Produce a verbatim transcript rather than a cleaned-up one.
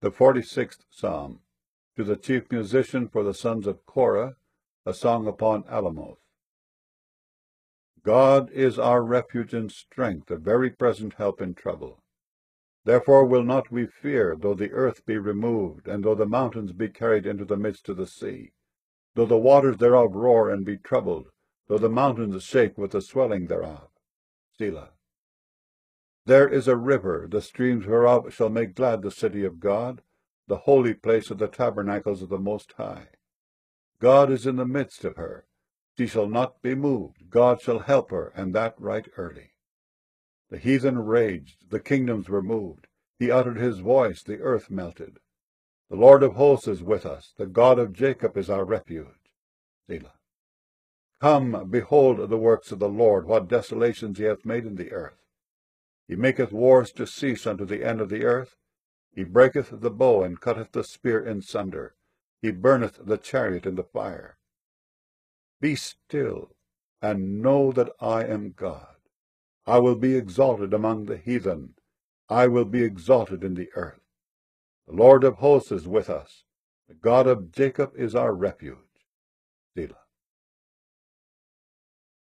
The forty-sixth Psalm. To the chief musician for the sons of Korah, a song upon Alamoth. God is our refuge and strength, a very present help in trouble. Therefore will not we fear, though the earth be removed, and though the mountains be carried into the midst of the sea, though the waters thereof roar and be troubled, though the mountains shake with the swelling thereof. Selah. There is a river, the streams whereof shall make glad the city of God, the holy place of the tabernacles of the Most High. God is in the midst of her. She shall not be moved. God shall help her, and that right early. The heathen raged, the kingdoms were moved. He uttered his voice, the earth melted. The Lord of hosts is with us. The God of Jacob is our refuge. Selah. Come, behold the works of the Lord, what desolations he hath made in the earth. He maketh wars to cease unto the end of the earth. He breaketh the bow, and cutteth the spear in sunder. He burneth the chariot in the fire. Be still, and know that I am God. I will be exalted among the heathen. I will be exalted in the earth. The Lord of hosts is with us. The God of Jacob is our refuge. Selah.